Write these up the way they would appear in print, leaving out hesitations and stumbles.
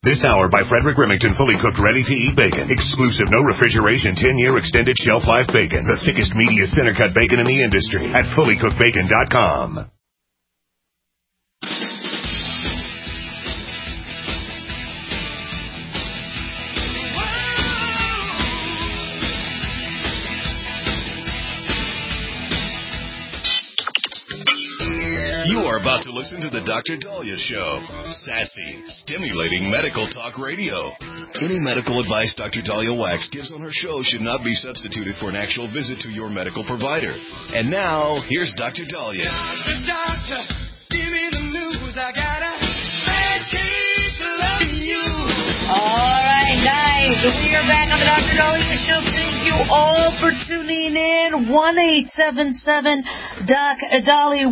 This hour by Frederick Remington, fully cooked, ready-to-eat bacon. Exclusive, no refrigeration, 10-year extended shelf life bacon. The thickest, meatiest, center-cut bacon in the industry at fullycookedbacon.com. You are about to listen to the Dr. Daliah Show. Sassy, stimulating medical talk radio. Any medical advice Dr. Daliah Wax gives on her show should not be substituted for an actual visit to your medical provider. And now, here's Dr. Daliah. Doctor, give me the news. I got a bad case of loving you. All right, guys. We are back on the Dr. Daliah Show. Thank you all for tuning in. 1-877-DOC Dali,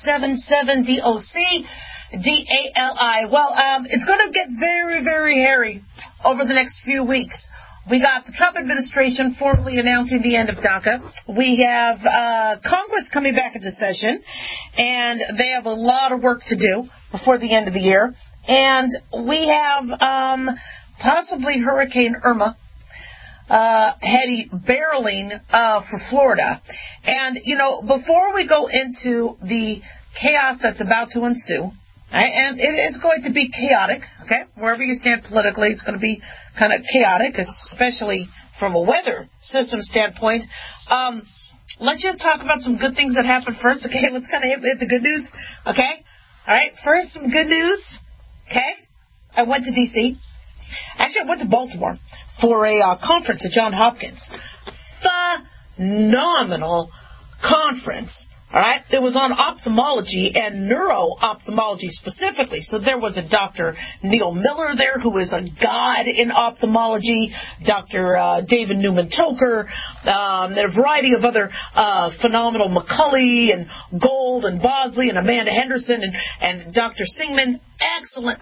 1-877-DOC-DALI. Well, it's going to get very, very hairy over the next few weeks. We got the Trump administration formally announcing the end of DACA. We have Congress coming back into session, and they have a lot of work to do before the end of the year. And we have possibly Hurricane Irma barreling for Florida. And, you know, before we go into the chaos that's about to ensue, and it is going to be chaotic, okay? Wherever you stand politically, it's going to be kind of chaotic, especially from a weather system standpoint. Let's just talk about some good things that happened first, okay? Let's kind of hit the good news, okay? All right, first, some good news, okay? I went to D.C. Actually, I went to Baltimore for a conference at Johns Hopkins. Phenomenal conference. All right, it was on ophthalmology and neuro-ophthalmology specifically. So there was a Dr. Neil Miller there, who is a god in ophthalmology, Dr. David Newman-Toker, and a variety of other phenomenal McCulley and Gold and Bosley and Amanda Henderson and Dr. Singman. Excellent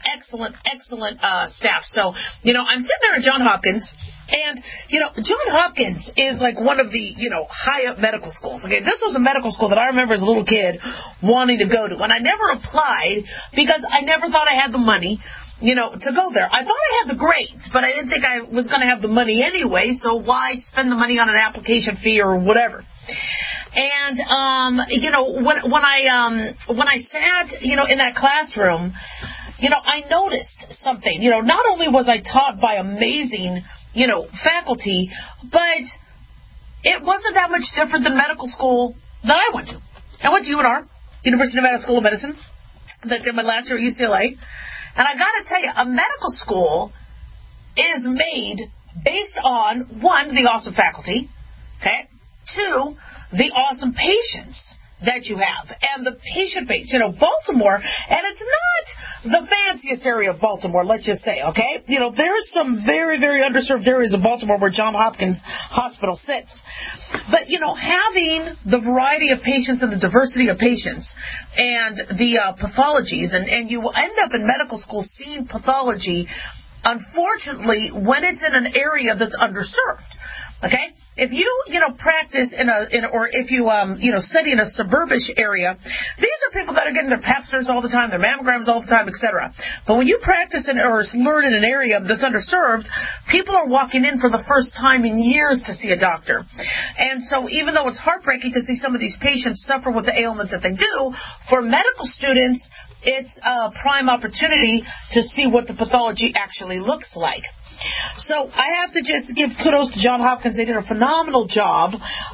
staff. So, you know, I'm sitting there at Johns Hopkins, and, you know, Johns Hopkins is like one of the, you know, high-up medical schools. Okay, this was a medical school that I remember as a little kid wanting to go to, and I never applied because I never thought I had the money, you know, to go there. I thought I had the grades, but I didn't think I was going to have the money anyway, so why spend the money on an application fee or whatever? And, you know, when I sat, you know, in that classroom, you know, I noticed something. You know, not only was I taught by amazing, you know, faculty, but it wasn't that much different than medical school that I went to. I went to UNR, University of Nevada School of Medicine. I did my last year at UCLA. And I got to tell you, a medical school is made based on, one, the awesome faculty, okay, two, the awesome patients that you have, and the patient base. You know, Baltimore, and it's not the fanciest area of Baltimore, let's just say, okay? You know, there's some very, very underserved areas of Baltimore where Johns Hopkins Hospital sits. But, you know, having the variety of patients and the diversity of patients and the pathologies, and you will end up in medical school seeing pathology, unfortunately, when it's in an area that's underserved. Okay, if you practice or if you study in a suburbish area, these are people that are getting their Pap smears all the time, their mammograms all the time, etc. But when you practice or learn in an area that's underserved, people are walking in for the first time in years to see a doctor. And so even though it's heartbreaking to see some of these patients suffer with the ailments that they do, for medical students, it's a prime opportunity to see what the pathology actually looks like. So I have to just give kudos to Johns Hopkins. They did a phenomenal job.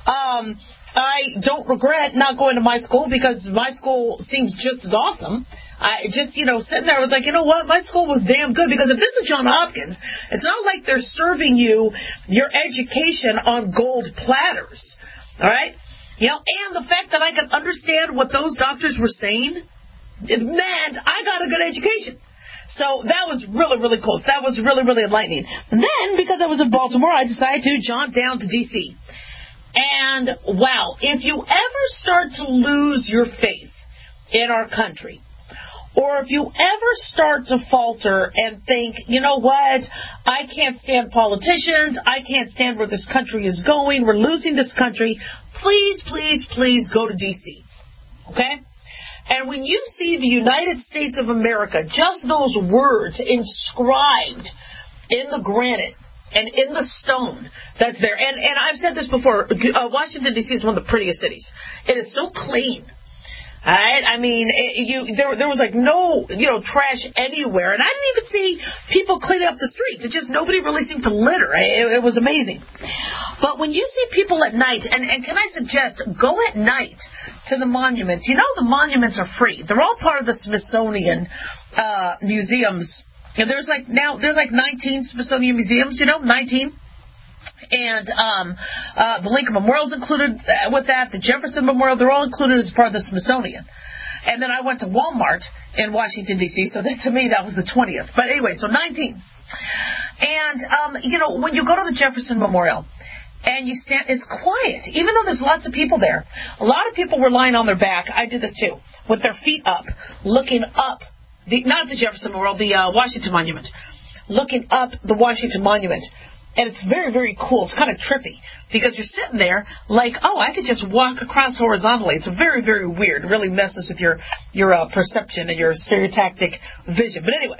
I don't regret not going to my school because my school seems just as awesome. I just, sitting there, I was like, you know what? My school was damn good because if this is Johns Hopkins, it's not like they're serving you your education on gold platters. All right? And the fact that I could understand what those doctors were saying, man, I got a good education. So that was really, really cool. So that was really, really enlightening. And then, because I was in Baltimore, I decided to jaunt down to D.C. And, wow, if you ever start to lose your faith in our country, or if you ever start to falter and think, you know what, I can't stand politicians, I can't stand where this country is going, we're losing this country, please, please, please go to D.C., okay? And when you see the United States of America, just those words inscribed in the granite and in the stone that's there, and I've said this before, Washington, D.C. is one of the prettiest cities. It is so clean. All right? I mean, there was like no, trash anywhere. And I didn't even see people cleaning up the streets. It just, nobody really seemed to litter. It was amazing. But when you see people at night, and can I suggest, go at night to the monuments. You know, the monuments are free. They're all part of the Smithsonian museums. And there's like 19 Smithsonian museums, 19. And the Lincoln Memorial is included with that. The Jefferson Memorial, they're all included as part of the Smithsonian. And then I went to Walmart in Washington, D.C., so that, to me, that was the 20th. But anyway, so 19. And, when you go to the Jefferson Memorial and you stand, it's quiet, even though there's lots of people there. A lot of people were lying on their back. I did this too, with their feet up, looking up. Not the Jefferson Memorial, the Washington Monument. Looking up the Washington Monument. And it's very, very cool. It's kind of trippy because you're sitting there like, oh, I could just walk across horizontally. It's very, very weird. It really messes with your perception and your stereotactic vision. But anyway,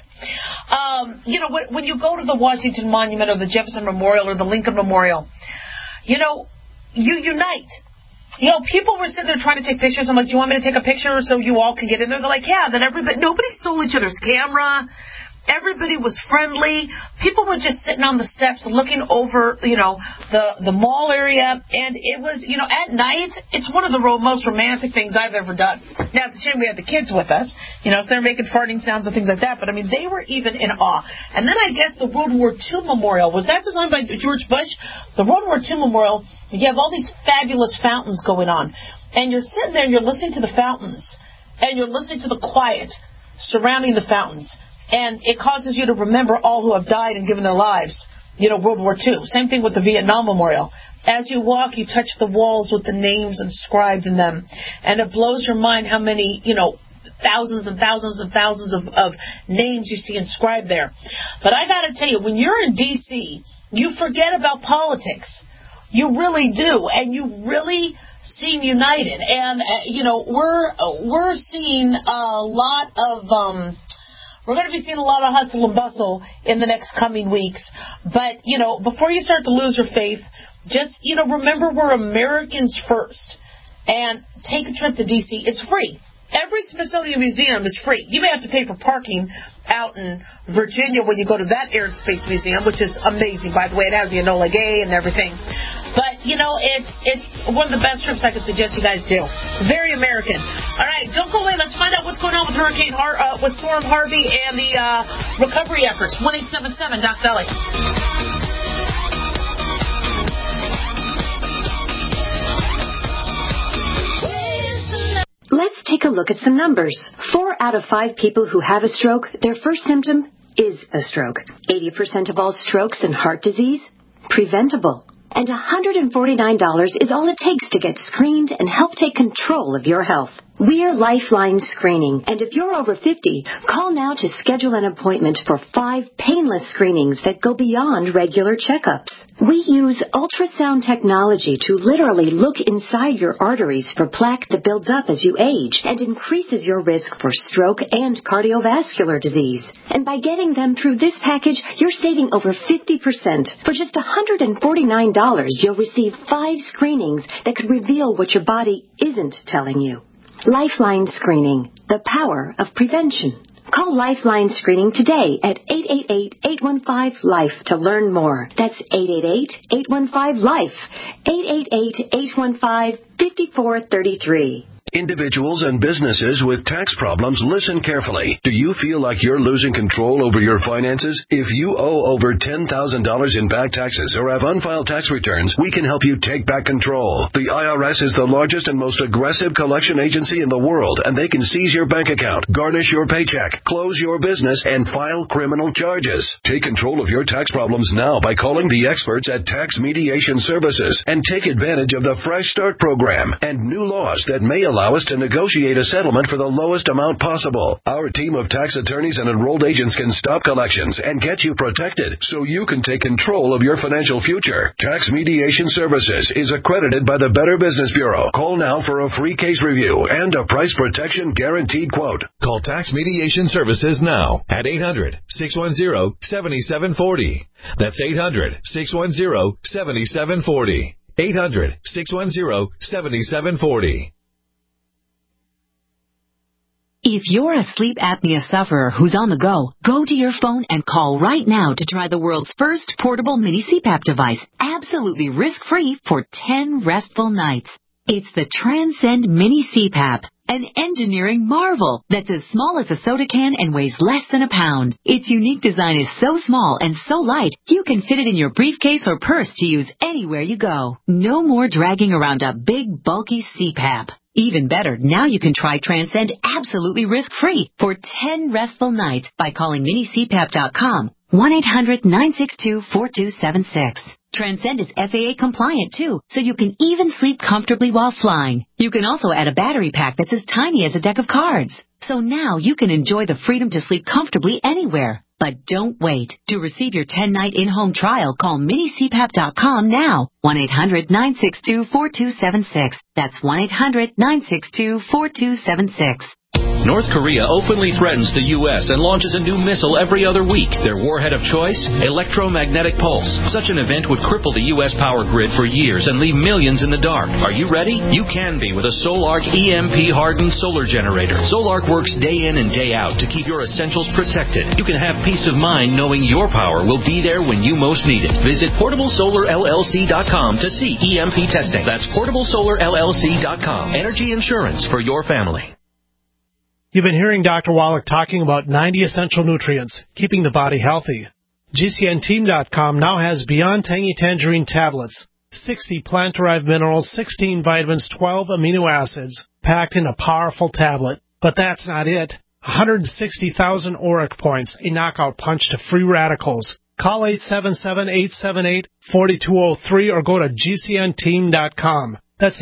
when you go to the Washington Monument or the Jefferson Memorial or the Lincoln Memorial, you unite. People were sitting there trying to take pictures. I'm like, do you want me to take a picture so you all can get in there? They're like, yeah. Then nobody stole each other's camera. Everybody was friendly. People were just sitting on the steps looking over, the mall area. And it was, at night, it's one of the most romantic things I've ever done. Now, it's a shame we had the kids with us, so they're making farting sounds and things like that. But, they were even in awe. And then I guess the World War II Memorial, was that designed by George Bush? The World War II Memorial, you have all these fabulous fountains going on. And you're sitting there and you're listening to the fountains. And you're listening to the quiet surrounding the fountains. And it causes you to remember all who have died and given their lives, World War II. Same thing with the Vietnam Memorial. As you walk, you touch the walls with the names inscribed in them. And it blows your mind how many, thousands and thousands and thousands of names you see inscribed there. But I got to tell you, when you're in D.C., you forget about politics. You really do. And you really seem united. And, we're seeing a lot of... We're going to be seeing a lot of hustle and bustle in the next coming weeks. But, before you start to lose your faith, just, remember we're Americans first. And take a trip to D.C. It's free. Every Smithsonian museum is free. You may have to pay for parking out in Virginia when you go to that Air and Space Museum, which is amazing, by the way. It has the Enola Gay and everything. But, it's one of the best trips I could suggest you guys do. Very American. All right, don't go away. Let's find out what's going on with with Storm Harvey and the recovery efforts. 1-877 Doc Deli. Let's take a look at some numbers. 4 out of 5 people who have a stroke, their first symptom is a stroke. 80% of all strokes and heart disease, preventable. And $149 is all it takes to get screened and help take control of your health. We're Lifeline Screening, and if you're over 50, call now to schedule an appointment for 5 painless screenings that go beyond regular checkups. We use ultrasound technology to literally look inside your arteries for plaque that builds up as you age and increases your risk for stroke and cardiovascular disease. And by getting them through this package, you're saving over 50%. For just $149, you'll receive 5 screenings that could reveal what your body isn't telling you. Lifeline Screening, the power of prevention. Call Lifeline Screening today at 888-815-LIFE to learn more. That's 888-815-LIFE, 888-815-5433. Individuals and businesses with tax problems, listen carefully. Do you feel like you're losing control over your finances? If you owe over $10,000 in back taxes or have unfiled tax returns, we can help you take back control. The IRS is the largest and most aggressive collection agency in the world, and they can seize your bank account, garnish your paycheck, close your business, and file criminal charges. Take control of your tax problems now by calling the experts at Tax Mediation Services and take advantage of the Fresh Start program and new laws that may allow allow us to negotiate a settlement for the lowest amount possible. Our team of tax attorneys and enrolled agents can stop collections and get you protected so you can take control of your financial future. Tax Mediation Services is accredited by the Better Business Bureau. Call now for a free case review and a price protection guaranteed quote. Call Tax Mediation Services now at 800-610-7740. That's 800-610-7740. 800-610-7740. If you're a sleep apnea sufferer who's on the go to your phone and call right now to try the world's first portable mini CPAP device, absolutely risk-free for 10 restful nights. It's the Transcend Mini CPAP, an engineering marvel that's as small as a soda can and weighs less than a pound. Its unique design is so small and so light, you can fit it in your briefcase or purse to use anywhere you go. No more dragging around a big, bulky CPAP. Even better, now you can try Transcend absolutely risk-free for 10 restful nights by calling minicpap.com, 1-800-962-4276. Transcend is FAA compliant too, so you can even sleep comfortably while flying. You can also add a battery pack that's as tiny as a deck of cards. So now you can enjoy the freedom to sleep comfortably anywhere. But don't wait. To receive your 10-night in-home trial, call minicpap.com now. 1-800-962-4276. That's 1-800-962-4276. North Korea openly threatens the U.S. and launches a new missile every other week. Their warhead of choice? Electromagnetic pulse. Such an event would cripple the U.S. power grid for years and leave millions in the dark. Are you ready? You can be with a Solarc EMP-hardened solar generator. Solarc works day in and day out to keep your essentials protected. You can have peace of mind knowing your power will be there when you most need it. Visit PortableSolarLLC.com to see EMP testing. That's PortableSolarLLC.com. Energy insurance for your family. You've been hearing Dr. Wallach talking about 90 essential nutrients, keeping the body healthy. GCNteam.com now has Beyond Tangy Tangerine tablets, 60 plant-derived minerals, 16 vitamins, 12 amino acids, packed in a powerful tablet. But that's not it. 160,000 auric points, a knockout punch to free radicals. Call 877-878-4203 or go to GCNteam.com. That's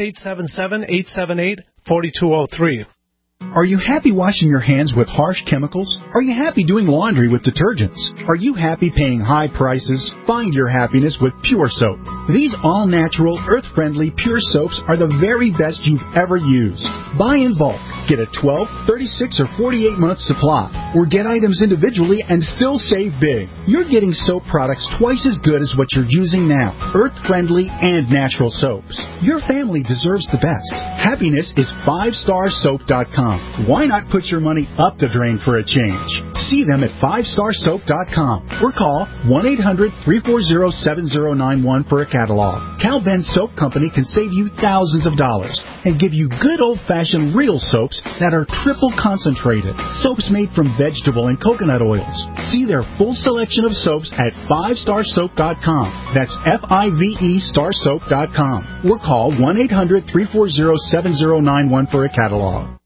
877-878-4203. Are you happy washing your hands with harsh chemicals? Are you happy doing laundry with detergents? Are you happy paying high prices? Find your happiness with Pure Soap. These all-natural, earth-friendly Pure Soaps are the very best you've ever used. Buy in bulk. Get a 12, 36, or 48-month supply. Or get items individually and still save big. You're getting soap products twice as good as what you're using now. Earth-friendly and natural soaps. Your family deserves the best. Happiness is 5starsoap.com. Why not put your money up the drain for a change? See them at 5starsoap.com or call 1-800-340-7091 for a catalog. Cal Ben Soap Company can save you thousands of dollars and give you good old-fashioned real soaps that are triple concentrated. Soaps made from vegetable and coconut oils. See their full selection of soaps at 5starsoap.com. That's F-I-V-E starsoap.com or call 1-800-340-7091 for a catalog.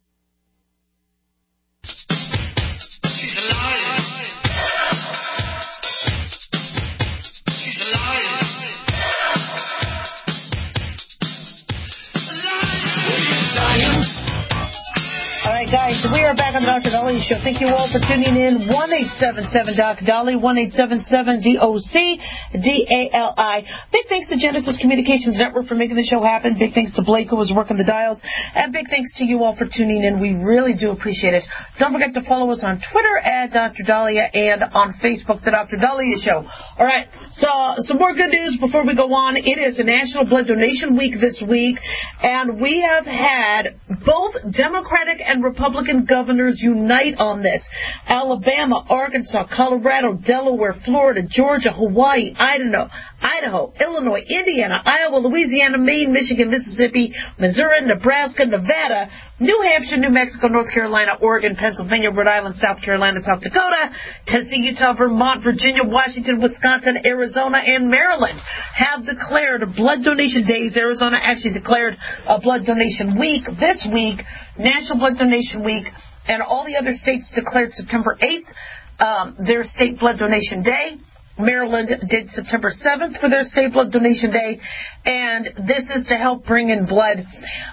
Guys, we are back on the Dr. Dolly Show. Thank you all for tuning in. 1-877-Dr. Dolly, 1-877-DOC-DALI. Big thanks to Genesis Communications Network for making the show happen. Big thanks to Blake, who was working the dials. And big thanks to you all for tuning in. We really do appreciate it. Don't forget to follow us on Twitter at Dr. Dahlia and on Facebook, The Dr. Dahlia Show. All right, so some more good news before we go on. It is a National Blood Donation Week this week, and we have had both Democratic and Republican governors unite on this. Alabama, Arkansas, Colorado, Delaware, Florida, Georgia, Hawaii, Idaho, Illinois, Indiana, Iowa, Louisiana, Maine, Michigan, Mississippi, Missouri, Nebraska, Nevada, New Hampshire, New Mexico, North Carolina, Oregon, Pennsylvania, Rhode Island, South Carolina, South Dakota, Tennessee, Utah, Vermont, Virginia, Washington, Wisconsin, Arizona, and Maryland have declared blood donation days. Arizona actually declared a blood donation week this week, National Blood Donation Week, and all the other states declared September 8th their state blood donation day. Maryland did September 7th for their State Blood Donation Day, and this is to help bring in blood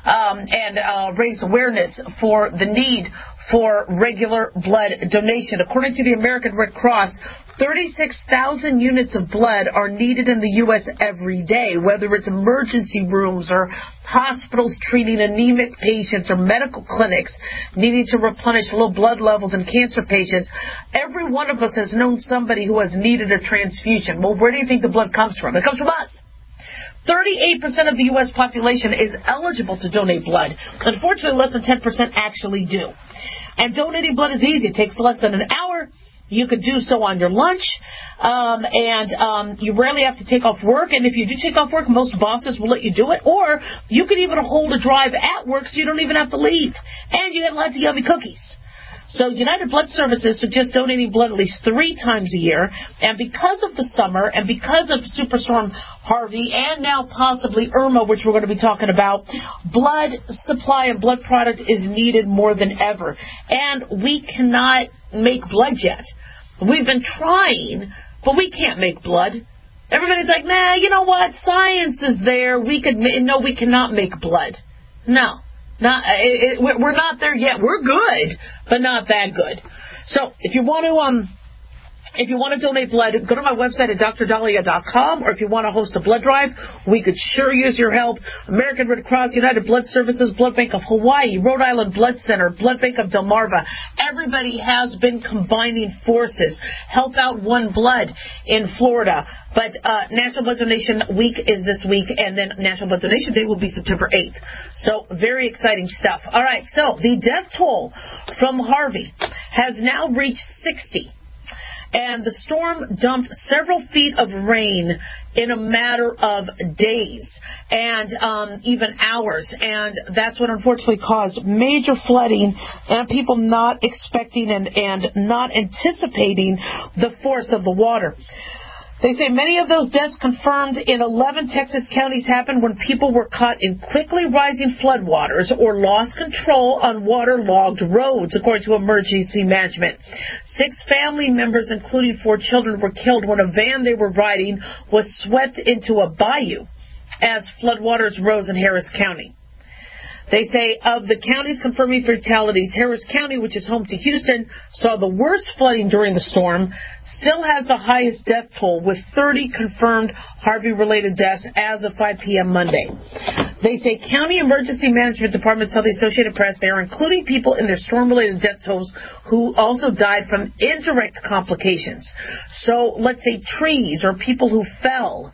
and raise awareness for the need for regular blood donation. According to the American Red Cross, 36,000 units of blood are needed in the U.S. every day, whether it's emergency rooms or hospitals treating anemic patients or medical clinics needing to replenish low blood levels in cancer patients. Every one of us has known somebody who has needed a transfusion. Well, where do you think the blood comes from? It comes from us. 38% of the U.S. population is eligible to donate blood. Unfortunately, less than 10% actually do. And donating blood is easy. It takes less than an hour. You could do so on your lunch, and you rarely have to take off work. And if you do take off work, most bosses will let you do it. Or you could even hold a drive at work so you don't even have to leave. And you get lots of yummy cookies. So United Blood Services suggests donating blood at least 3 times a year. And because of the summer and because of Superstorm Harvey and now possibly Irma, which we're going to be talking about, blood supply and blood product is needed more than ever. And we cannot make blood yet. We've been trying, but we can't make blood. Everybody's like, nah, you know what? Science is there. We cannot make blood. No. We're not there yet. We're good, but not that good. So if you want to donate blood, go to my website at drdahlia.com, or if you want to host a blood drive, we could sure use your help. American Red Cross, United Blood Services, Blood Bank of Hawaii, Rhode Island Blood Center, Blood Bank of Delmarva. Everybody has been combining forces. Help Out One Blood in Florida. But National Blood Donation Week is this week, and then National Blood Donation Day will be September 8th. So very exciting stuff. All right, so the death toll from Harvey has now reached 60. And the storm dumped several feet of rain in a matter of days and even hours. And that's what unfortunately caused major flooding and people not expecting and not anticipating the force of the water. They say many of those deaths confirmed in 11 Texas counties happened when people were caught in quickly rising floodwaters or lost control on waterlogged roads, according to emergency management. 6 family members, including 4 children, were killed when a van they were riding was swept into a bayou as floodwaters rose in Harris County. They say of the counties confirming fatalities, Harris County, which is home to Houston, saw the worst flooding during the storm, still has the highest death toll with 30 confirmed Harvey-related deaths as of 5 p.m. Monday. They say county emergency management departments tell the Associated Press they are including people in their storm-related death tolls who also died from indirect complications. So let's say trees or people who fell.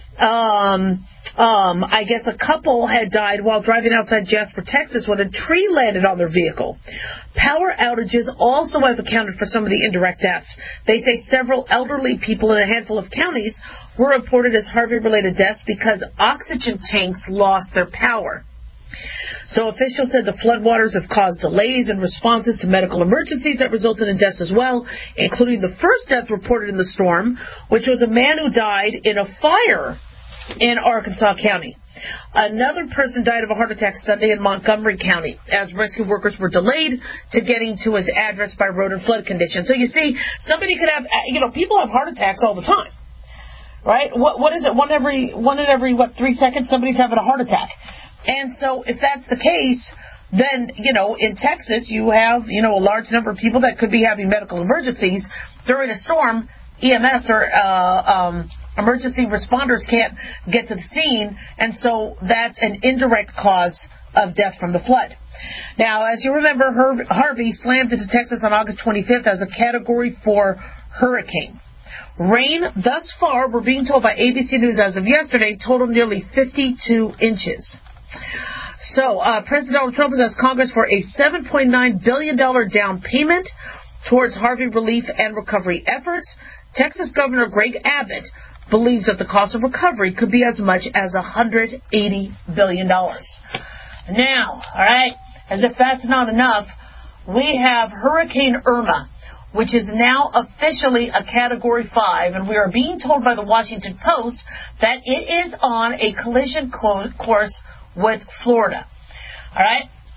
I guess a couple had died while driving outside Jasper, Texas when a tree landed on their vehicle. Power outages also have accounted for some of the indirect deaths. They say several elderly people in a handful of counties were reported as Harvey-related deaths because oxygen tanks lost their power. So officials said the floodwaters have caused delays in responses to medical emergencies that resulted in deaths as well, including the first death reported in the storm, which was a man who died in a fire in Arkansas County. Another person died of a heart attack Sunday in Montgomery County as rescue workers were delayed to getting to his address by road and flood conditions. So you see, somebody could have, people have heart attacks all the time, right? What is it? One in every 3 seconds, somebody's having a heart attack. And so if that's the case, then, in Texas, you have, a large number of people that could be having medical emergencies during a storm. EMS or emergency responders can't get to the scene, and so that's an indirect cause of death from the flood. Now, as you remember, Harvey slammed into Texas on August 25th as a Category 4 hurricane. Rain thus far, we're being told by ABC News as of yesterday, totaled nearly 52 inches. So, President Donald Trump has asked Congress for a $7.9 billion down payment towards Harvey relief and recovery efforts. Texas Governor Greg Abbott believes that the cost of recovery could be as much as $180 billion. Now, all right, as if that's not enough, we have Hurricane Irma, which is now officially a Category 5, and we are being told by the Washington Post that it is on a collision course with Florida. All right?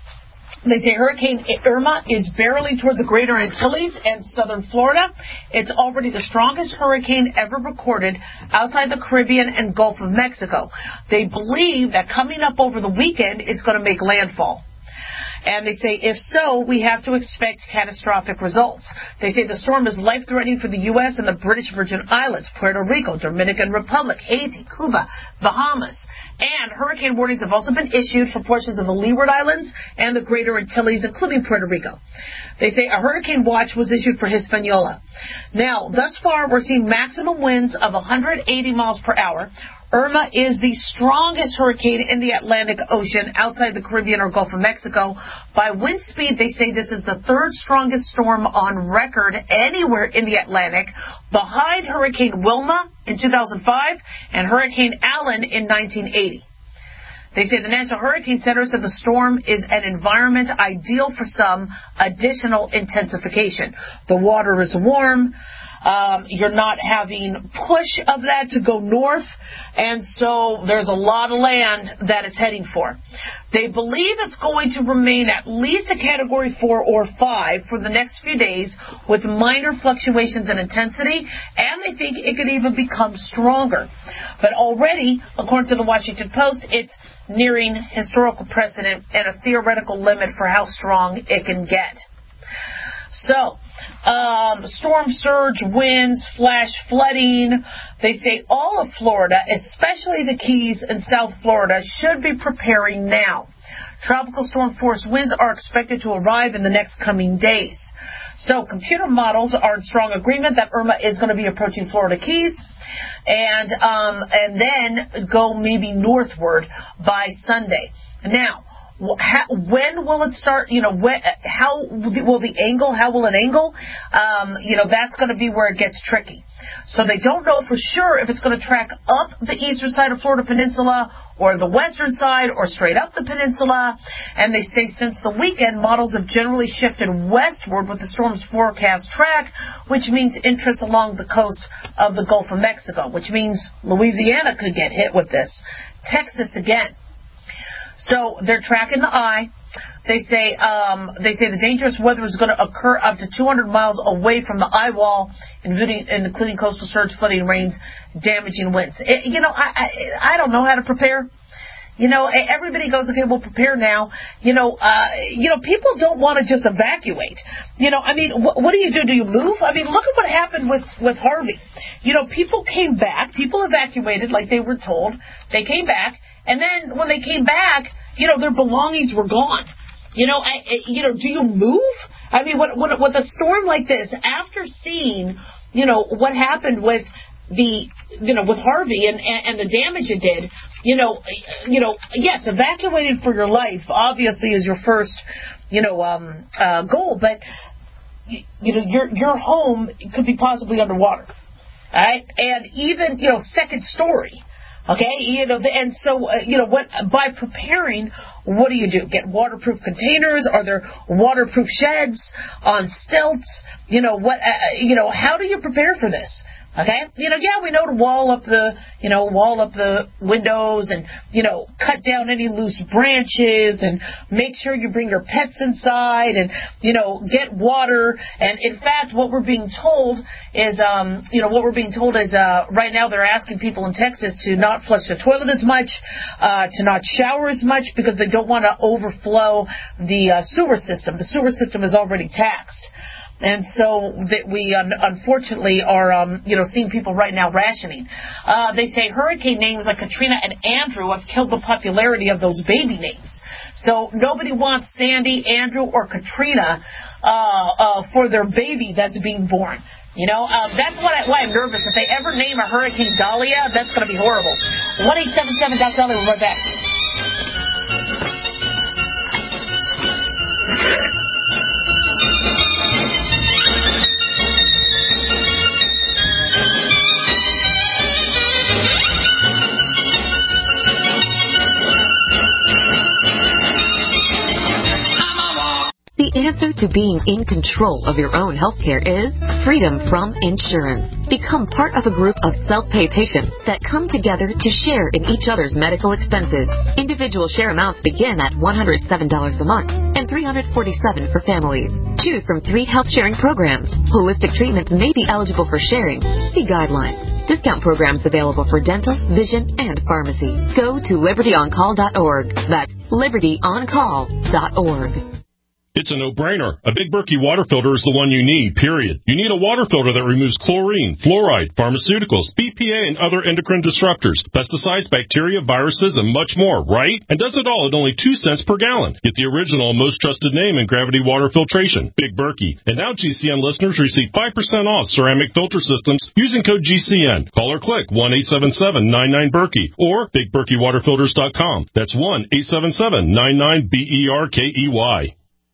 They say Hurricane Irma is barreling toward the Greater Antilles and southern Florida. It's already the strongest hurricane ever recorded outside the Caribbean and Gulf of Mexico. They believe that coming up over the weekend is going to make landfall. And they say, if so, we have to expect catastrophic results. They say the storm is life-threatening for the U.S. and the British Virgin Islands, Puerto Rico, Dominican Republic, Haiti, Cuba, Bahamas. And hurricane warnings have also been issued for portions of the Leeward Islands and the Greater Antilles, including Puerto Rico. They say a hurricane watch was issued for Hispaniola. Now, thus far, we're seeing maximum winds of 180 miles per hour. Irma is the strongest hurricane in the Atlantic Ocean outside the Caribbean or Gulf of Mexico. By wind speed, they say this is the third strongest storm on record anywhere in the Atlantic, behind Hurricane Wilma in 2005 and Hurricane Allen in 1980. They say the National Hurricane Center said the storm is an environment ideal for some additional intensification. The water is warm. You're not having push of that to go north, and so there's a lot of land that it's heading for. They believe it's going to remain at least a Category 4 or 5 for the next few days with minor fluctuations in intensity, and they think it could even become stronger. But already, according to the Washington Post, it's nearing historical precedent and a theoretical limit for how strong it can get. So, storm surge, winds, flash flooding. They say all of Florida, especially the Keys and South Florida, should be preparing now. Tropical storm force winds are expected to arrive in the next coming days. So, computer models are in strong agreement that Irma is going to be approaching Florida Keys and then go maybe northward by Sunday. Now, when will it start? How will it angle? That's going to be where it gets tricky. So they don't know for sure if it's going to track up the eastern side of Florida Peninsula or the western side or straight up the peninsula. And they say since the weekend, models have generally shifted westward with the storm's forecast track, which means interest along the coast of the Gulf of Mexico, which means Louisiana could get hit with this. Texas again. So they're tracking the eye. They say the dangerous weather is going to occur up to 200 miles away from the eye wall, including coastal surge, flooding, rains, damaging winds. I don't know how to prepare. Everybody goes, okay, we'll prepare now. People don't want to just evacuate. What do you do? Do you move? Look at what happened with Harvey. People came back. People evacuated like they were told. They came back. And then when they came back, their belongings were gone. Do you move? With a storm like this, after seeing, what happened with with Harvey and the damage it did, yes, evacuating for your life obviously is your first, goal, but your home could be possibly underwater, all right? And even, second story. Okay, and so, by preparing, what do? Get waterproof containers? Are there waterproof sheds on stilts? How do you prepare for this? Okay, we know to wall up the windows and, cut down any loose branches and make sure you bring your pets inside and, get water. And in fact, what we're being told is, right now they're asking people in Texas to not flush the toilet as much, to not shower as much because they don't want to overflow the sewer system. The sewer system is already taxed. And so that we unfortunately are, seeing people right now rationing. They say hurricane names like Katrina and Andrew have killed the popularity of those baby names. So nobody wants Sandy, Andrew, or Katrina for their baby that's being born. That's why I'm nervous. If they ever name a Hurricane Dahlia, that's going to be horrible. 1-877-DOC-DAHLIA. We'll be right back. The answer to being in control of your own healthcare is freedom from insurance. Become part of a group of self-pay patients that come together to share in each other's medical expenses. Individual share amounts begin at $107 a month, and $347 for families. Choose from 3 health-sharing programs. Holistic treatments may be eligible for sharing. See guidelines. Discount programs available for dental, vision, and pharmacy. Go to libertyoncall.org. That's libertyoncall.org. It's a no-brainer. A Big Berkey water filter is the one you need, period. You need a water filter that removes chlorine, fluoride, pharmaceuticals, BPA, and other endocrine disruptors, pesticides, bacteria, viruses, and much more, right? And does it all at only 2 cents per gallon. Get the original and most trusted name in gravity water filtration, Big Berkey. And now GCN listeners receive 5% off ceramic filter systems using code GCN. Call or click 1-877-99-BERKEY or BigBerkeyWaterFilters.com. That's 1-877-99-BERKEY.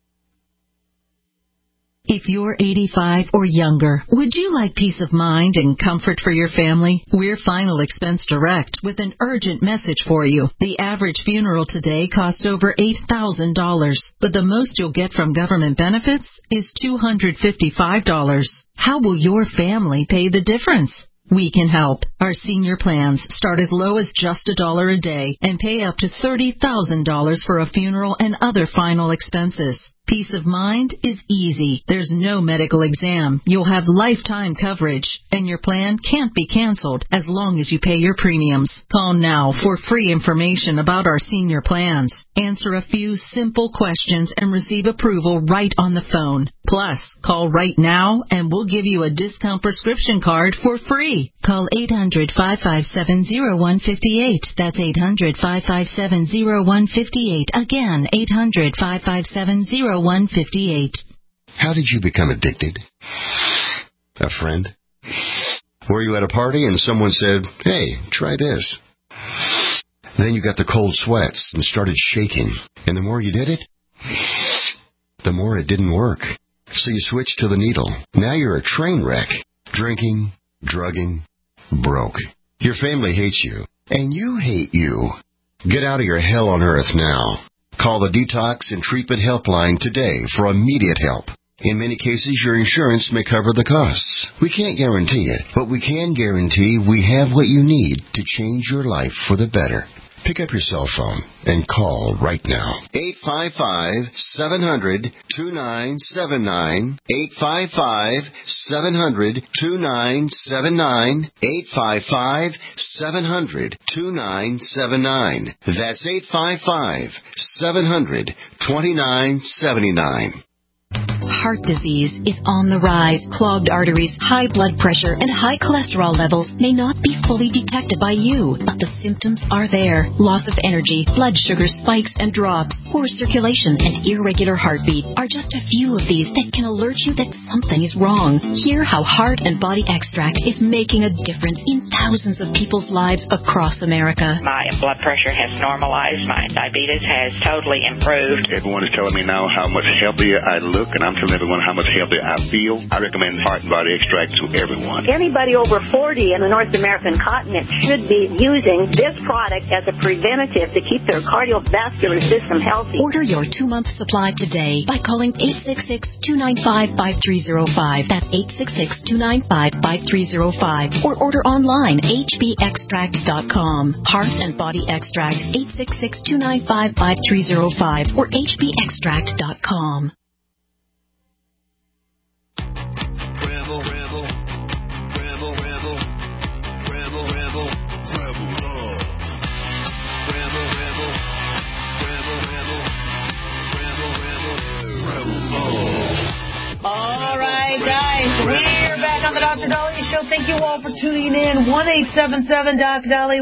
If you're 85 or younger, would you like peace of mind and comfort for your family? We're Final Expense Direct with an urgent message for you. The average funeral today costs over $8,000, but the most you'll get from government benefits is $255. How will your family pay the difference? We can help. Our senior plans start as low as just $1 a day and pay up to $30,000 for a funeral and other final expenses. Peace of mind is easy. There's no medical exam. You'll have lifetime coverage, and your plan can't be canceled as long as you pay your premiums. Call now for free information about our senior plans. Answer a few simple questions and receive approval right on the phone. Plus, call right now and we'll give you a discount prescription card for free. Call 800-557-0158. That's 800-557-0158. Again, 800-557-0158. How did you become addicted? A friend? Were you at a party and someone said, "Hey, try this"? Then you got the cold sweats and started shaking. And the more you did it, the more it didn't work. So you switched to the needle. Now you're a train wreck. Drinking, drugging, broke. Your family hates you. And you hate you. Get out of your hell on earth now. Call the Detox and Treatment Helpline today for immediate help. In many cases, your insurance may cover the costs. We can't guarantee it, but we can guarantee we have what you need to change your life for the better. Pick up your cell phone and call right now. 855-700-2979. 855-700-2979. 855-700-2979. That's 855-700-2979. Heart disease is on the rise. Clogged arteries, high blood pressure, and high cholesterol levels may not be fully detected by you, but the symptoms are there. Loss of energy, blood sugar spikes and drops, poor circulation, and irregular heartbeat are just a few of these that can alert you that something is wrong. Hear how Heart and Body Extract is making a difference in thousands of people's lives across America. My blood pressure has normalized. My diabetes has totally improved. Everyone is telling me now how much healthier I look, and I'm telling everyone how much healthier I feel. I recommend Heart and Body Extract to everyone. Anybody over 40 in the North American continent should be using this product as a preventative to keep their cardiovascular system healthy. Order your 2-month supply today by calling 866-295-5305. That's 866-295-5305. Or order online, hbextract.com. Heart and Body Extract, 866-295-5305 or hbextract.com. All right, guys, we're back on the Dr. Dahlia Show. Thank you all for tuning in. 1-877-DOC-DALI,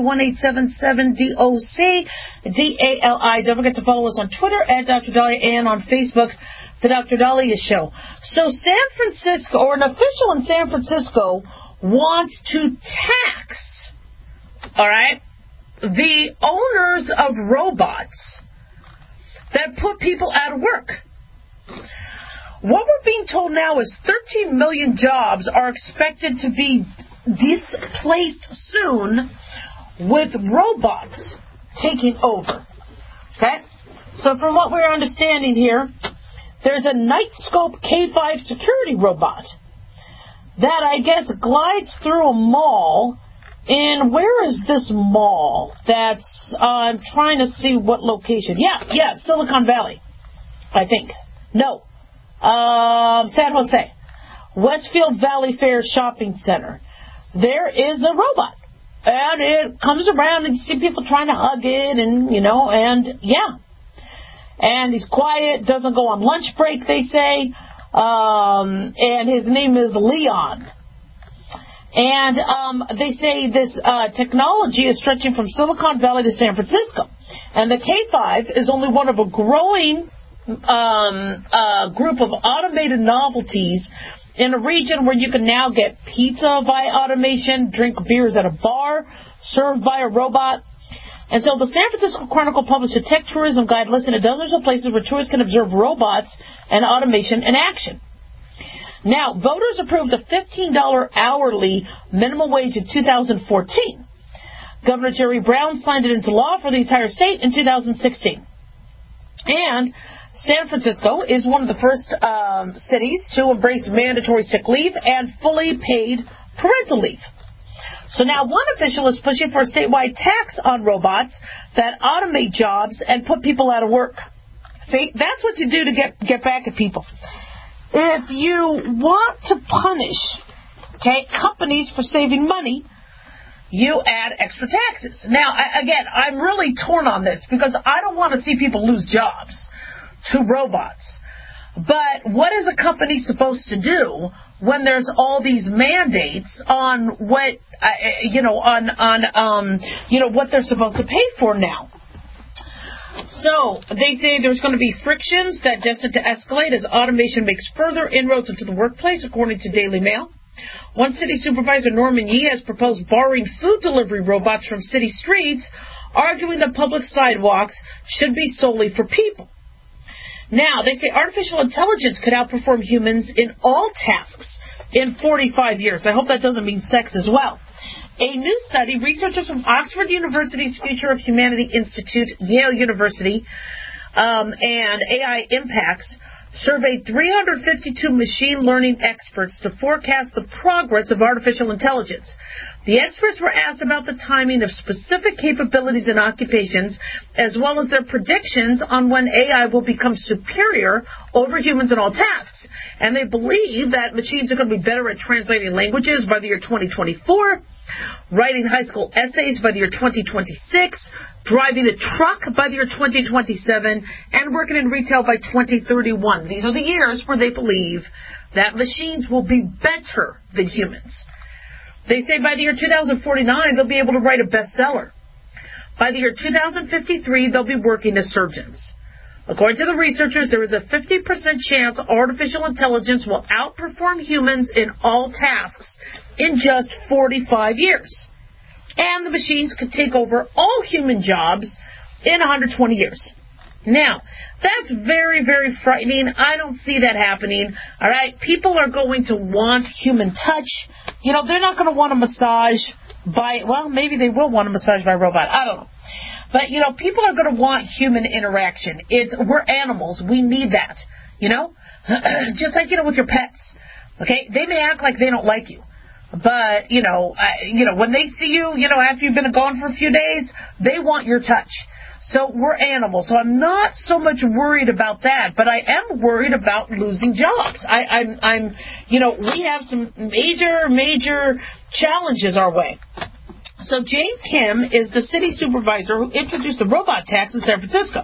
1-877-DOC-DALI. Don't forget to follow us on Twitter at Dr. Dahlia and on Facebook, The Dr. Dahlia Show. So San Francisco, or an official in San Francisco, wants to tax, all right, the owners of robots that put people out of work. What we're being told now is 13 million jobs are expected to be displaced soon with robots taking over. Okay? So from what we're understanding here, there's a Nightscope K5 security robot that I guess glides through a mall. And where is this mall? I'm trying to see what location. Yeah, Silicon Valley. I think. No. San Jose. Westfield Valley Fair Shopping Center. There is a robot. And it comes around and you see people trying to hug it and yeah. And he's quiet, doesn't go on lunch break, they say. And his name is Leon. And they say this technology is stretching from Silicon Valley to San Francisco. And the K5 is only one of a growing group of automated novelties in a region where you can now get pizza via automation, drink beers at a bar, served by a robot. And so the San Francisco Chronicle published a tech tourism guide listing dozens of places where tourists can observe robots and automation in action. Now, voters approved a $15 hourly minimum wage in 2014. Governor Jerry Brown signed it into law for the entire state in 2016. And San Francisco is one of the first cities to embrace mandatory sick leave and fully paid parental leave. So now one official is pushing for a statewide tax on robots that automate jobs and put people out of work. See, that's what you do to get back at people. If you want to punish, companies for saving money, you add extra taxes. Now, again, I'm really torn on this because I don't want to see people lose jobs to robots. But what is a company supposed to do when there's all these mandates on what what they're supposed to pay for now? So they say there's going to be frictions that destined to escalate as automation makes further inroads into the workplace, according to Daily Mail. One city supervisor, Norman Yee, has proposed barring food delivery robots from city streets, arguing that public sidewalks should be solely for people. Now, they say artificial intelligence could outperform humans in all tasks in 45 years. I hope that doesn't mean sex as well. A new study, researchers from Oxford University's Future of Humanity Institute, Yale University, and AI Impacts, surveyed 352 machine learning experts to forecast the progress of artificial intelligence. The experts were asked about the timing of specific capabilities and occupations, as well as their predictions on when AI will become superior over humans in all tasks. And they believe that machines are going to be better at translating languages by the year 2024, writing high school essays by the year 2026, driving a truck by the year 2027, and working in retail by 2031. These are the years where they believe that machines will be better than humans. They say by the year 2049, they'll be able to write a bestseller. By the year 2053, they'll be working as surgeons. According to the researchers, there is a 50% chance artificial intelligence will outperform humans in all tasks in just 45 years. And the machines could take over all human jobs in 120 years. Now, that's very, very frightening. I don't see that happening. All right? People are going to want human touch. They're not going to want a massage maybe they will want a massage by a robot. I don't know. But, people are going to want human interaction. We're animals. We need that. Just like, with your pets. Okay? They may act like they don't like you. But, when they see you, after you've been gone for a few days, they want your touch. So we're animals. So I'm not so much worried about that, but I am worried about losing jobs. We have some major challenges our way. So Jane Kim is the city supervisor who introduced the robot tax in San Francisco.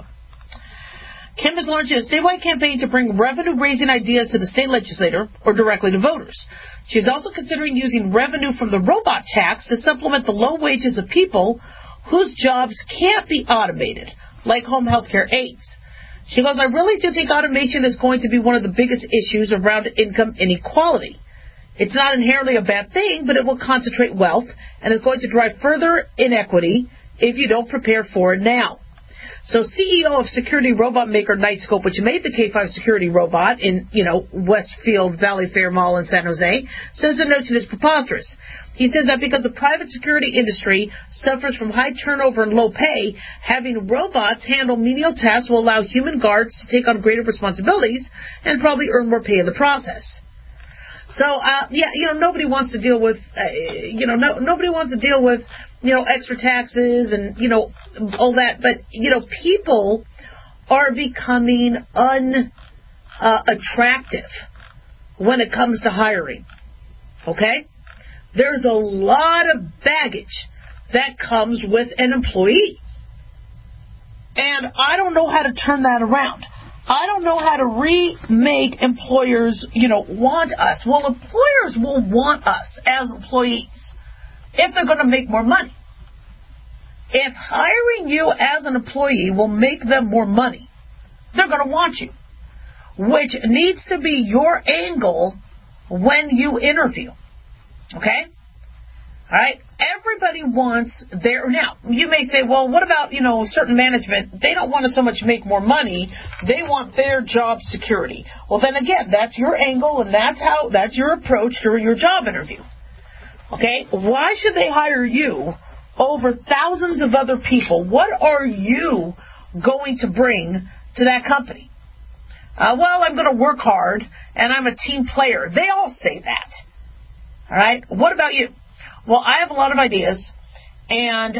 Kim is launching a statewide campaign to bring revenue-raising ideas to the state legislature or directly to voters. She is also considering using revenue from the robot tax to supplement the low wages of people whose jobs can't be automated, like home health care aides. She goes, I really do think automation is going to be one of the biggest issues around income inequality. It's not inherently a bad thing, but it will concentrate wealth and is going to drive further inequity if you don't prepare for it now. So CEO of security robot maker Knightscope, which made the K5 security robot in, Westfield Valley Fair Mall in San Jose, says the notion is preposterous. He says that because the private security industry suffers from high turnover and low pay, having robots handle menial tasks will allow human guards to take on greater responsibilities and probably earn more pay in the process. So, nobody wants to deal with, nobody wants to deal with, extra taxes and, all that. But, people are becoming unattractive when it comes to hiring. Okay? There's a lot of baggage that comes with an employee. And I don't know how to turn that around. I don't know how to remake employers, want us. Well, employers will want us as employees if they're going to make more money. If hiring you as an employee will make them more money, they're going to want you, which needs to be your angle when you interview. Okay? All right? Everybody wants their... Now, you may say, well, what about, certain management? They don't want to so much make more money. They want their job security. Well, then again, that's your angle, and that's your approach during your job interview. Okay? Why should they hire you over thousands of other people? What are you going to bring to that company? Well, I'm going to work hard, and I'm a team player. They all say that. All right? What about you? Well, I have a lot of ideas, and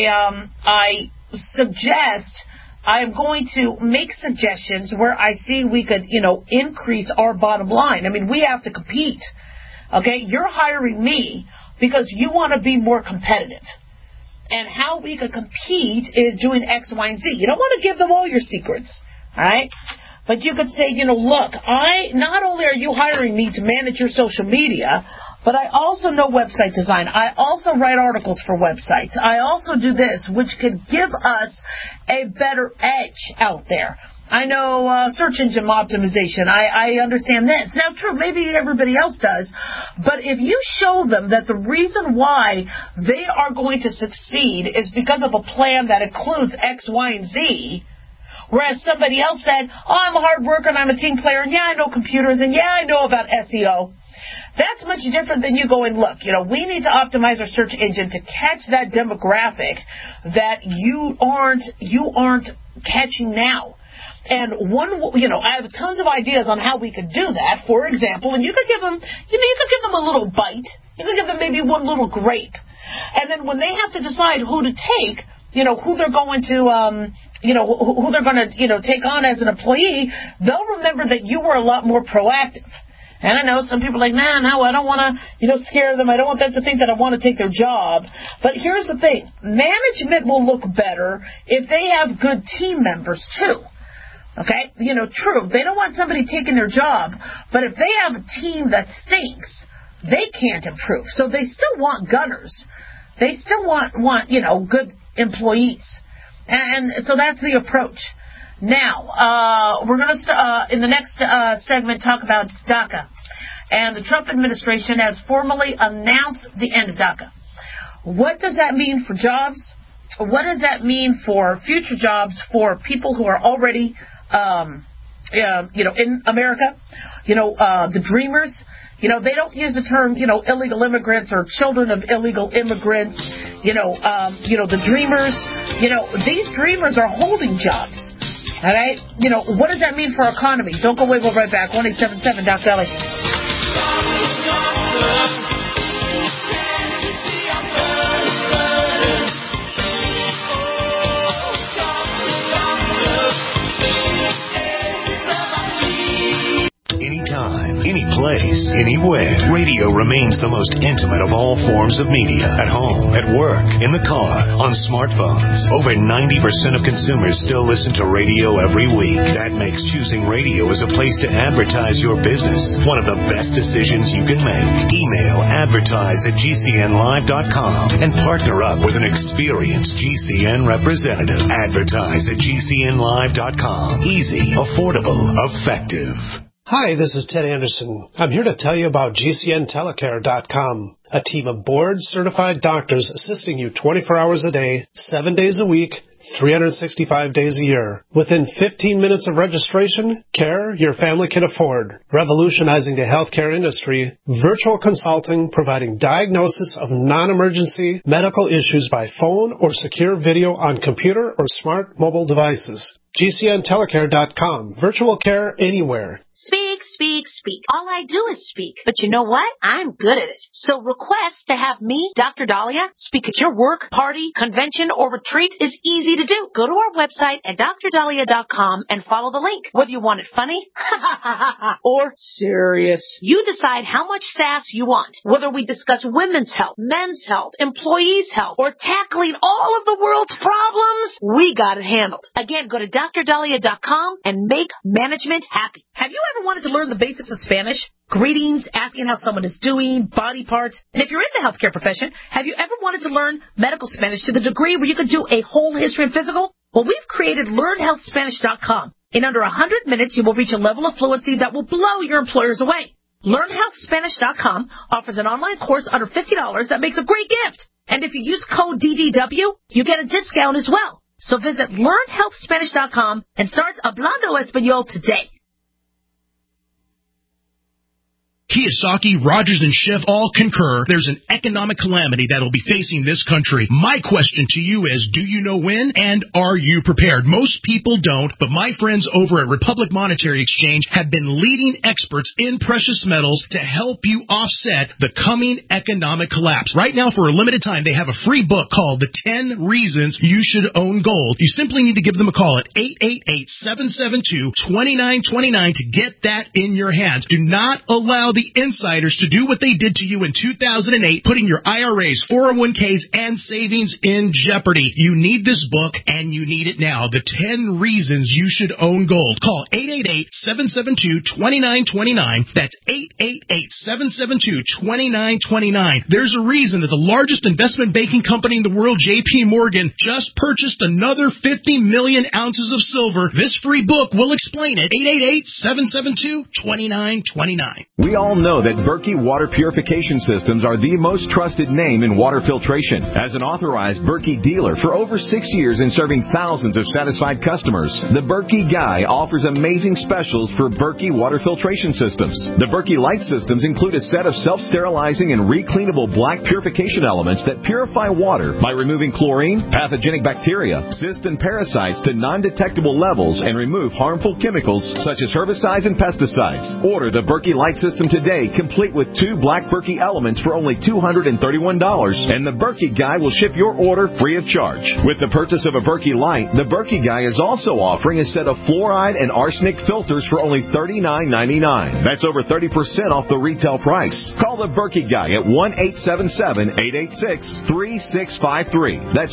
I suggest I'm going to make suggestions where I see we could, increase our bottom line. I mean, we have to compete. Okay? You're hiring me because you want to be more competitive. And how we could compete is doing X, Y, and Z. You don't want to give them all your secrets. All right? But you could say, look, not only are you hiring me to manage your social media, but I also know website design. I also write articles for websites. I also do this, which could give us a better edge out there. I know search engine optimization. I understand this. Now, true, maybe everybody else does. But if you show them that the reason why they are going to succeed is because of a plan that includes X, Y, and Z, whereas somebody else said, I'm a hard worker and I'm a team player, and yeah, I know computers, and yeah, I know about SEO. That's much different than you going, look, we need to optimize our search engine to catch that demographic that you aren't catching now. And I have tons of ideas on how we could do that. For example, and you could give them, a little bite. You could give them maybe one little grape. And then when they have to decide who to take, who they're going to, who they're going to, take on as an employee, they'll remember that you were a lot more proactive. And I know some people are like, no, I don't want to, scare them. I don't want them to think that I want to take their job. But here's the thing. Management will look better if they have good team members, too. Okay? True. They don't want somebody taking their job. But if they have a team that stinks, they can't improve. So they still want gunners. They still want good employees. And so that's the approach. Now, we're going to, in the next segment, talk about DACA. And the Trump administration has formally announced the end of DACA. What does that mean for jobs? What does that mean for future jobs for people who are already, in America? The dreamers. They don't use the term, illegal immigrants or children of illegal immigrants. The dreamers. These dreamers are holding jobs. All right? What does that mean for our economy? Don't go away. We'll be right back. 1-877 Doc Ellie. Anytime, any place, anywhere. Radio remains the most intimate of all forms of media. At home, at work, in the car, on smartphones. Over 90% of consumers still listen to radio every week. That makes choosing radio as a place to advertise your business one of the best decisions you can make. Email advertise@gcnlive.com and partner up with an experienced GCN representative. Advertise@gcnlive.com. Easy, affordable, effective. Hi, this is Ted Anderson. I'm here to tell you about GCNtelecare.com, a team of board-certified doctors assisting you 24 hours a day, 7 days a week, 365 days a year. Within 15 minutes of registration, care your family can afford. Revolutionizing the healthcare industry, virtual consulting providing diagnosis of non-emergency medical issues by phone or secure video on computer or smart mobile devices. GCNtelecare.com. Virtual care anywhere. Speak, speak, speak. All I do is speak. But you know what? I'm good at it. So request to have me, Dr. Dahlia, speak at your work, party, convention, or retreat is easy to do. Go to our website at drdahlia.com and follow the link. Whether you want it funny or serious, you decide how much sass you want. Whether we discuss women's health, men's health, employees' health, or tackling all of the world's problems, we got it handled. Again, go to drdahlia.com and make management happy. Have you ever wanted to learn the basics of Spanish? Greetings, asking how someone is doing, body parts. And if you're in the healthcare profession, have you ever wanted to learn medical Spanish to the degree where you could do a whole history and physical? Well, we've created LearnHealthSpanish.com. In under 100 minutes, you will reach a level of fluency that will blow your employers away. LearnHealthSpanish.com offers an online course under $50 that makes a great gift. And if you use code DDW, you get a discount as well. So visit LearnHealthSpanish.com and start Hablando Español today. Kiyosaki, Rogers, and Schiff all concur there's an economic calamity that will be facing this country. My question to you is, do you know when, and are you prepared? Most people don't, but my friends over at Republic Monetary Exchange have been leading experts in precious metals to help you offset the coming economic collapse. Right now, for a limited time, they have a free book called The 10 Reasons You Should Own Gold. You simply need to give them a call at 888-772-2929 to get that in your hands. Do not allow the insiders to do what they did to you in 2008, putting your IRAs, 401ks, and savings in jeopardy. You need this book, and you need it now. The 10 Reasons You Should Own Gold. Call 888-772-2929. That's 888-772-2929. There's a reason that the largest investment banking company in the world, J.P. Morgan, just purchased another 50 million ounces of silver. This free book will explain it. 888-772-2929. We all know that Berkey Water Purification Systems are the most trusted name in water filtration. As an authorized Berkey dealer for over 6 years and serving thousands of satisfied customers, the Berkey Guy offers amazing specials for Berkey Water Filtration Systems. The Berkey Light Systems include a set of self-sterilizing and recleanable black purification elements that purify water by removing chlorine, pathogenic bacteria, cysts, and parasites to non-detectable levels and remove harmful chemicals such as herbicides and pesticides. Order the Berkey Light System today, complete with 2 black Berkey elements for only $231, and the Berkey Guy will ship your order free of charge. With the purchase of a Berkey Light, the Berkey Guy is also offering a set of fluoride and arsenic filters for only $39.99. That's over 30% off the retail price. Call the Berkey Guy at 1-877-886-3653. That's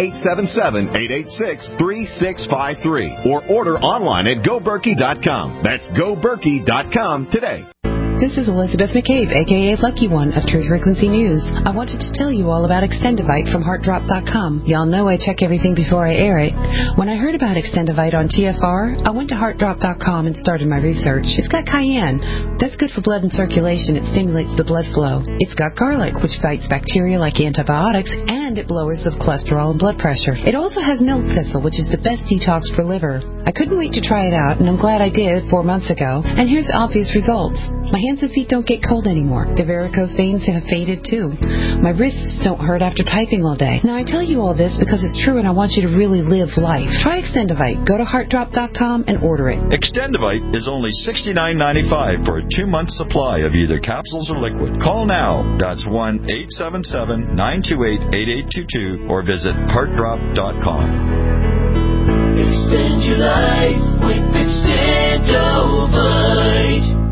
1-877-886-3653. Or order online at GoBerkey.com. That's GoBerkey.com today. This is Elizabeth McCabe, a.k.a. Lucky One of Truth Frequency News. I wanted to tell you all about Extendivite from HeartDrop.com. Y'all know I check everything before I air it. When I heard about Extendivite on TFR, I went to HeartDrop.com and started my research. It's got cayenne. That's good for blood and circulation. It stimulates the blood flow. It's got garlic, which fights bacteria like antibiotics, and it lowers the cholesterol and blood pressure. It also has milk thistle, which is the best detox for liver. I couldn't wait to try it out, and I'm glad I did 4 months ago. And here's the obvious results. My hands and feet don't get cold anymore. The varicose veins have faded too. My wrists don't hurt after typing all day. Now I tell you all this because it's true and I want you to really live life. Try Extendivite. Go to HeartDrop.com and order it. Extendivite is only $69.95 for a 2-month supply of either capsules or liquid. Call now. That's 1-877-928-8822 or visit HeartDrop.com. Extend your life with Extendovite.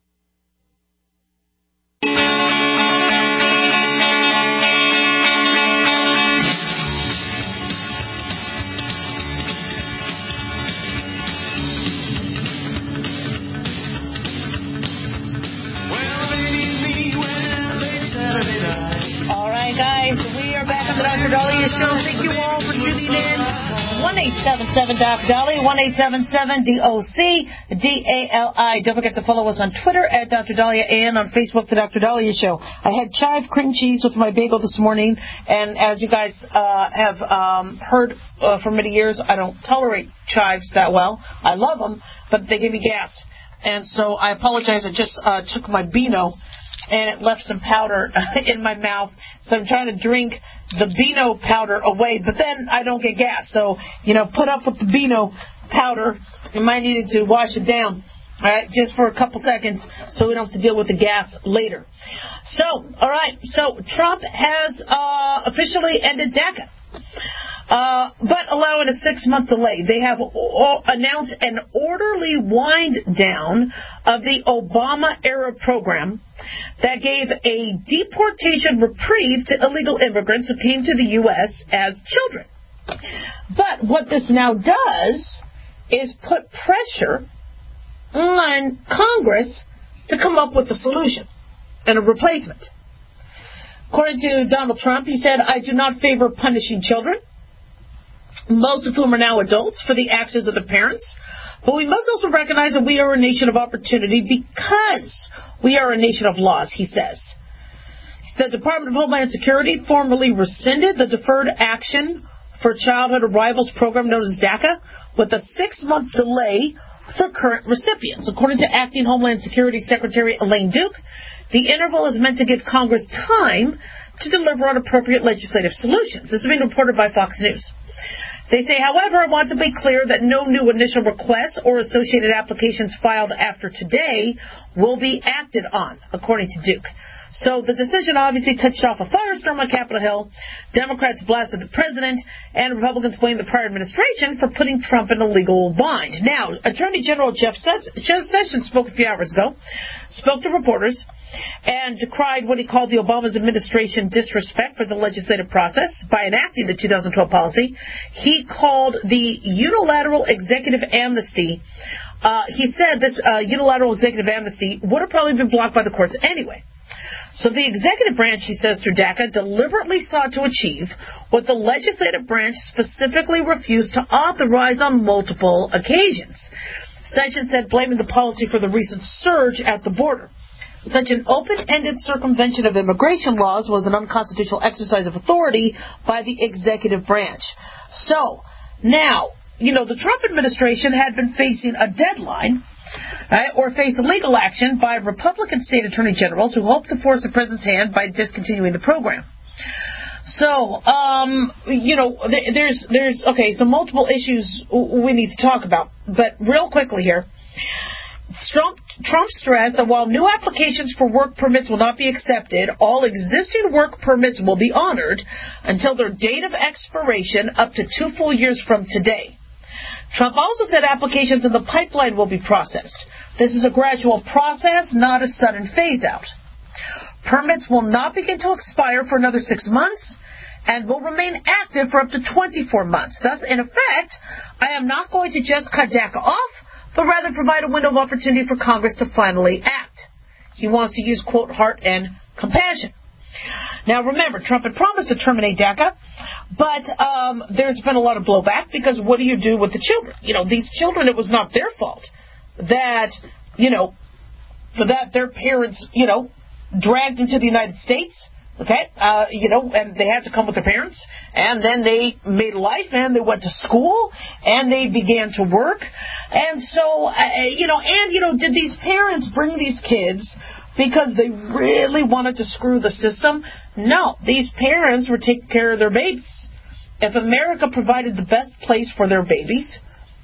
Guys, we are back on the Dr. Dahlia Show. Thank you all for tuning in. 1-877-Dr. Dahlia, 1-877-DOC-DALI. Don't forget to follow us on Twitter at Dr. Dahlia and on Facebook, The Dr. Dahlia Show. I had chive cream cheese with my bagel this morning, and as you guys have heard for many years, I don't tolerate chives that well. I love them, but they give me gas. And so I apologize. I just took my Beano and it left some powder in my mouth. So I'm trying to drink the Beano powder away, but then I don't get gas. So, put up with the Beano powder. You might need to wash it down, all right, just for a couple seconds so we don't have to deal with the gas later. So, all right, so Trump has officially ended DACA. But allowing a 6-month delay. They have announced an orderly wind down of the Obama-era program that gave a deportation reprieve to illegal immigrants who came to the U.S. as children. But what this now does is put pressure on Congress to come up with a solution and a replacement. According to Donald Trump, he said, "I do not favor punishing children, most of whom are now adults, for the actions of their parents. But we must also recognize that we are a nation of opportunity because we are a nation of laws," he says. The Department of Homeland Security formally rescinded the Deferred Action for Childhood Arrivals program known as DACA with a 6-month delay for current recipients. According to Acting Homeland Security Secretary Elaine Duke, the interval is meant to give Congress time to deliver on appropriate legislative solutions. This is being reported by Fox News. They say, however, I want to be clear that no new initial requests or associated applications filed after today will be acted on, according to Duke. So the decision obviously touched off a firestorm on Capitol Hill. Democrats blasted the president, and Republicans blamed the prior administration for putting Trump in a legal bind. Now, Attorney General Jeff Sessions spoke a few hours ago, spoke to reporters, and decried what he called the Obama administration disrespect for the legislative process by enacting the 2012 policy. He called the unilateral executive amnesty. He said this unilateral executive amnesty would have probably been blocked by the courts anyway. So the executive branch, he says, through DACA, deliberately sought to achieve what the legislative branch specifically refused to authorize on multiple occasions. Sessions said, blaming the policy for the recent surge at the border. Such an open-ended circumvention of immigration laws was an unconstitutional exercise of authority by the executive branch. So, now, the Trump administration had been facing a deadline, right, or face legal action by Republican state attorney generals who hope to force the president's hand by discontinuing the program. So, there's some multiple issues we need to talk about. But real quickly here, Trump stressed that while new applications for work permits will not be accepted, all existing work permits will be honored until their date of expiration up to 2 full years from today. Trump also said applications in the pipeline will be processed. This is a gradual process, not a sudden phase-out. Permits will not begin to expire for another 6 months and will remain active for up to 24 months. Thus, in effect, I am not going to just cut DACA off, but rather provide a window of opportunity for Congress to finally act. He wants to use, quote, heart and compassion. Now, remember, Trump had promised to terminate DACA, but there's been a lot of blowback because what do you do with the children? These children, it was not their fault that, that their parents, dragged into the United States, okay, and they had to come with their parents, and then they made a life, and they went to school, and they began to work, and so, did these parents bring these kids because they really wanted to screw the system? No, these parents were taking care of their babies. If America provided the best place for their babies,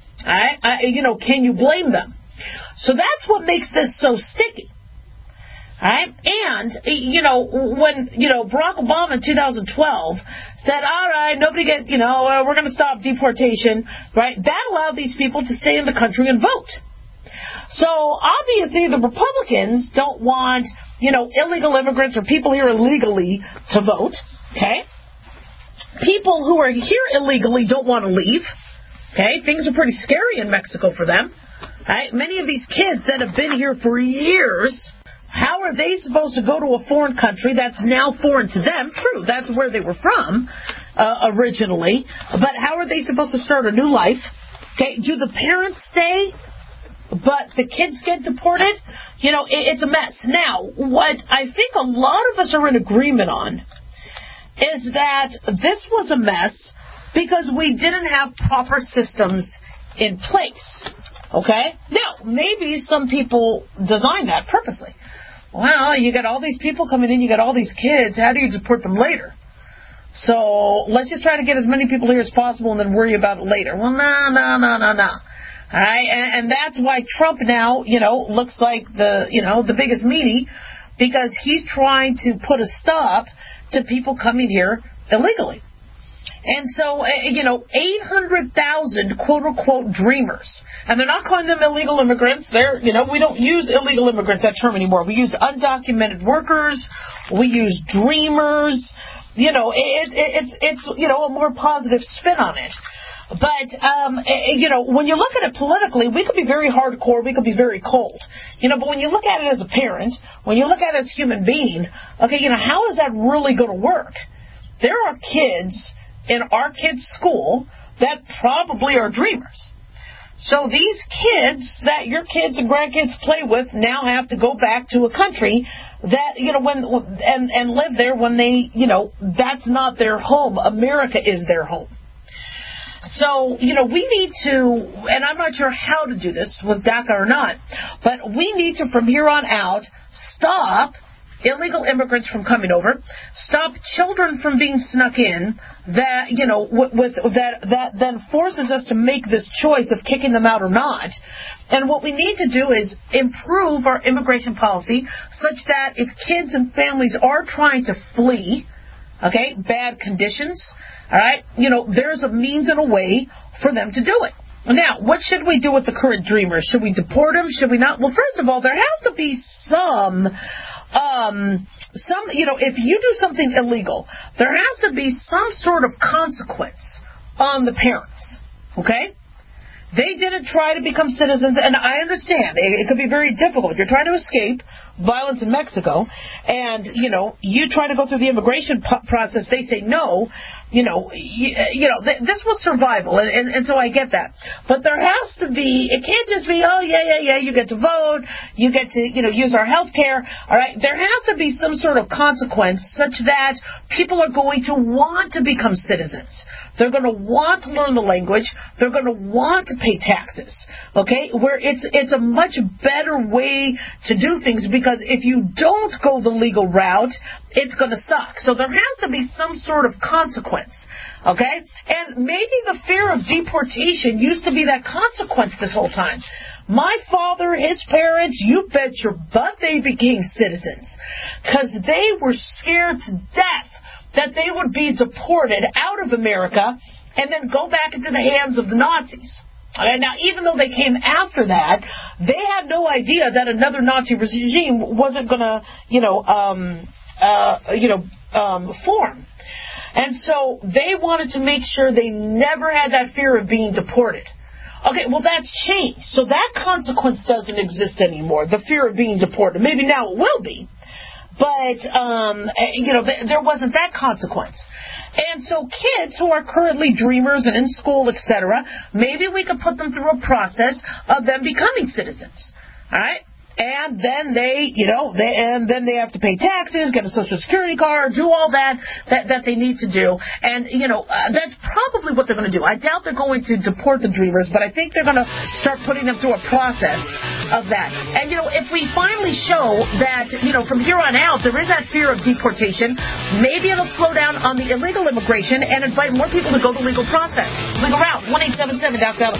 can you blame them? So that's what makes this so sticky. All right? And, when, Barack Obama in 2012 said, all right, nobody we're going to stop deportation, right? That allowed these people to stay in the country and vote. So, obviously, the Republicans don't want, illegal immigrants or people here illegally to vote, okay? People who are here illegally don't want to leave, okay? Things are pretty scary in Mexico for them, right? Many of these kids that have been here for years, how are they supposed to go to a foreign country that's now foreign to them? True, that's where they were from originally, but how are they supposed to start a new life? Okay, do the parents stay, but the kids get deported? It's a mess. Now, what I think a lot of us are in agreement on is that this was a mess because we didn't have proper systems in place. Okay? Now, maybe some people designed that purposely. well, you got all these people coming in, you got all these kids, how do you deport them later? So let's just try to get as many people here as possible and then worry about it later. Well, no. All right, and that's why Trump now, looks like the biggest meanie, because he's trying to put a stop to people coming here illegally. And so, 800,000 quote-unquote dreamers. And they're not calling them illegal immigrants. We don't use illegal immigrants, that term anymore. We use undocumented workers. We use dreamers. It's a more positive spin on it. But, when you look at it politically, we could be very hardcore, we could be very cold. But when you look at it as a parent, when you look at it as a human being, okay, how is that really going to work? There are kids in our kids' school that probably are dreamers. So these kids that your kids and grandkids play with now have to go back to a country that, and live there when they, that's not their home. America is their home. So, we need to, and I'm not sure how to do this with DACA or not, but we need to, from here on out, stop illegal immigrants from coming over, stop children from being snuck in, that, that then forces us to make this choice of kicking them out or not. And what we need to do is improve our immigration policy such that if kids and families are trying to flee, okay, bad conditions, all right, there's a means and a way for them to do it. Now, what should we do with the current dreamers? Should we deport them? Should we not? Well, first of all, there has to be some, if you do something illegal, there has to be some sort of consequence on the parents, okay? They didn't try to become citizens, and I understand. It could be very difficult. If you're trying to escape violence in Mexico, and, you try to go through the immigration process, they say no, this was survival, and so I get that. But there has to be, it can't just be, you get to vote, you get to, use our health care, all right? There has to be some sort of consequence such that people are going to want to become citizens. They're going to want to learn the language. They're going to want to pay taxes, okay? Where it's a much better way to do things, because if you don't go the legal route, it's going to suck. So there has to be some sort of consequence, okay? And maybe the fear of deportation used to be that consequence this whole time. My father, his parents, you bet your butt they became citizens, because they were scared to death that they would be deported out of America and then go back into the hands of the Nazis. And now, even though they came after that, they had no idea that another Nazi regime wasn't going to, form. And so they wanted to make sure they never had that fear of being deported. Okay, well, that's changed. So that consequence doesn't exist anymore, the fear of being deported. Maybe now it will be. But, there wasn't that consequence. And so kids who are currently dreamers and in school, etc., maybe we could put them through a process of them becoming citizens. All right? And then they have to pay taxes, get a Social Security card, do all that they need to do. And, that's probably what they're going to do. I doubt they're going to deport the dreamers, but I think they're going to start putting them through a process of that. And, if we finally show that, from here on out, there is that fear of deportation, maybe it'll slow down on the illegal immigration and invite more people to go the legal process. Legal route, 1-877-DOC-SALAD.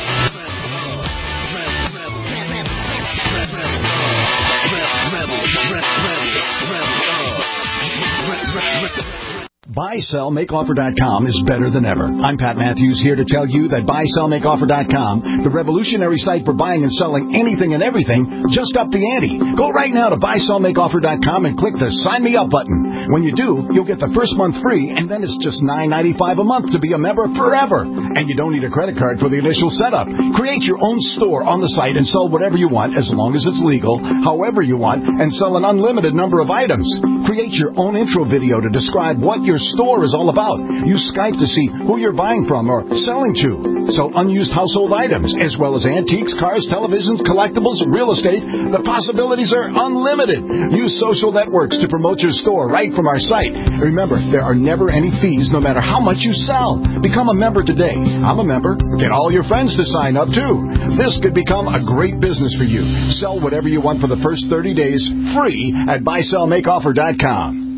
BuySellMakeOffer.com is better than ever. I'm Pat Matthews, here to tell you that BuySellMakeOffer.com, the revolutionary site for buying and selling anything and everything, just upped the ante. Go right now to BuySellMakeOffer.com and click the Sign Me Up button. When you do, you'll get the first month free, and then it's just $9.95 a month to be a member forever. And you don't need a credit card for the initial setup. Create your own store on the site and sell whatever you want, as long as it's legal, however you want, and sell an unlimited number of items. Create your own intro video to describe what your store is all about. Use Skype to see who you're buying from or selling to. Sell unused household items, as well as antiques, cars, televisions, collectibles, real estate. The possibilities are unlimited. Use social networks to promote your store right from our site. Remember, there are never any fees no matter how much you sell. Become a member today. I'm a member. Get all your friends to sign up too. This could become a great business for you. Sell whatever you want for the first 30 days free at buysellmakeoffer.com.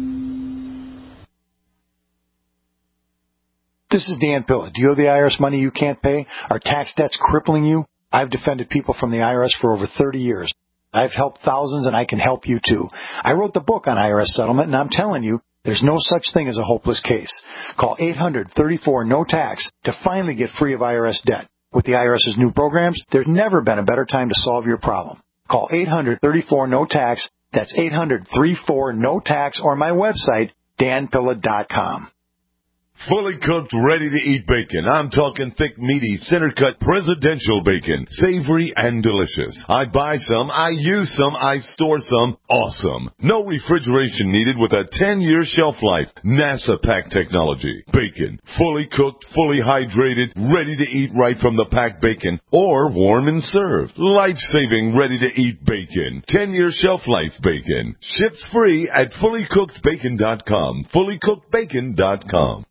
This is Dan Pilla. Do you owe the IRS money you can't pay? Are tax debts crippling you? I've defended people from the IRS for over 30 years. I've helped thousands, and I can help you too. I wrote the book on IRS settlement, and I'm telling you, there's no such thing as a hopeless case. Call 800-34-NO-TAX to finally get free of IRS debt. With the IRS's new programs, there's never been a better time to solve your problem. Call 800-34-NO-TAX. That's 800-34-NO-TAX, or my website, danpilla.com. Fully cooked, ready-to-eat bacon. I'm talking thick, meaty, center-cut presidential bacon. Savory and delicious. I buy some, I use some, I store some. Awesome. No refrigeration needed with a 10-year shelf life. NASA pack technology. Bacon. Fully cooked, fully hydrated, ready to eat right from the packed bacon. Or warm and served. Life-saving, ready-to-eat bacon. 10-year shelf life bacon. Ships free at fullycookedbacon.com. Fullycookedbacon.com.